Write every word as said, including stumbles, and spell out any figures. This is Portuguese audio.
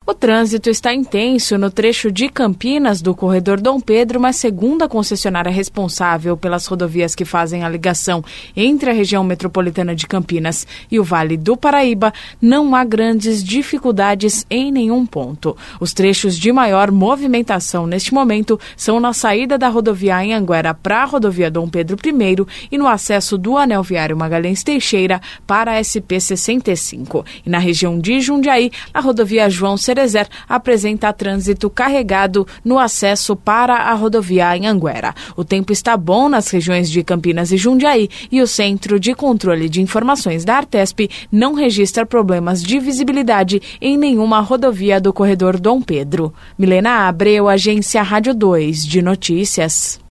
O trânsito está intenso no trecho de Campinas do corredor Dom Pedro, mas segundo a concessionária responsável pelas rodovias que fazem a ligação entre a região metropolitana de Campinas e o Vale do Paraíba, não há grandes dificuldades em nenhum ponto. Os trechos de maior movimentação neste momento são na saída da rodovia Anhanguera para a rodovia Dom Pedro I e no acesso do anel viário Magalhães Teixeira para a S P sessenta e cinco. E na região de Jundiaí, a rodovia João Cerezer apresenta trânsito carregado no acesso para a rodovia Anhanguera. O tempo está bom nas regiões de Campinas e Jundiaí e o Centro de Controle de Informações da Artesp não registra problemas de visibilidade em nenhuma rodovia do corredor Dom Pedro. Milena Abreu, Agência Rádio dois de Notícias.